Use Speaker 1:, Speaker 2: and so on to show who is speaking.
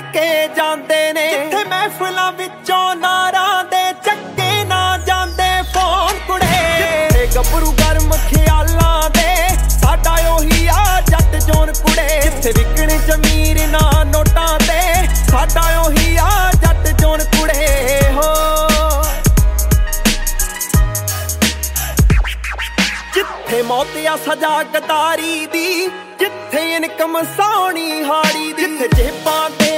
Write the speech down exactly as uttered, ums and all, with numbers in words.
Speaker 1: ਕੇ ਜਾਂਦੇ ਨੇ। ਜਿੱਥੇ ਮਹਿਫਲਾਂ ਵਿੱਚੋਂ ਨਾਰਾਂ ਦੇ ਚੱਕੇ ਨਾ ਜਾਂਦੇ ਫੋਨ ਕੁੜੇ। ਜਿੱਥੇ ਗੱਭਰੂ ਗਰਮ ਖਿਆਲਾਂ ਦੇ ਸਾਡਾ ਉਹੀ ਆ ਜੱਟ ਜੋਨ ਕੁੜੇ। ਜਿੱਥੇ ਵਿਕਣ ਜ਼ਮੀਰ ਨਾ ਨੋਟਾਂ ਤੇ ਸਾਡਾ ਉਹੀ ਆ ਜੱਟ ਜੋਨ ਕੁੜੇ ਹੋ। ਜਿੱਥੇ ਮੌਤ ਆ ਸਜ਼ਾ ਗਦਾਰੀ ਦੀ, ਜਿੱਥੇ ਇਨਕਮ ਸੋਹਣੀ ਹਾੜੀ ਦੀ, ਜਿੱਥੇ ਜੇਬਾਂ ਤੇ